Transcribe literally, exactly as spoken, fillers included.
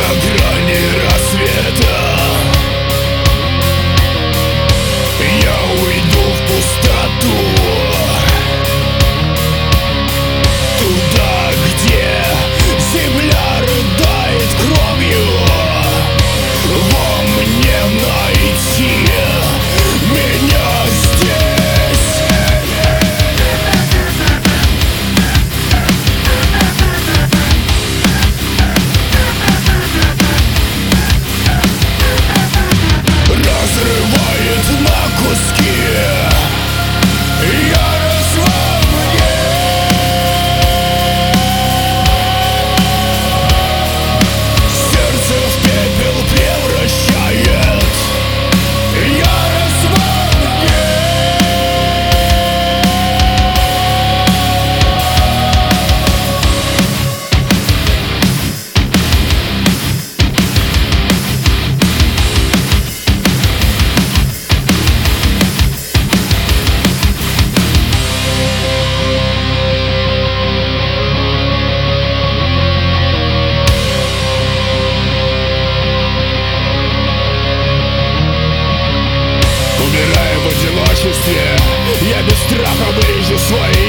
На грани рассвета я уйду в пустоту, туда, где земля рыдает кровью. Во мне найти меня здесь. Разрывает на куски ярость во мне. Сердце в пепел превращает ярость во мне. Умирая в одиночестве, я без страха ближе свои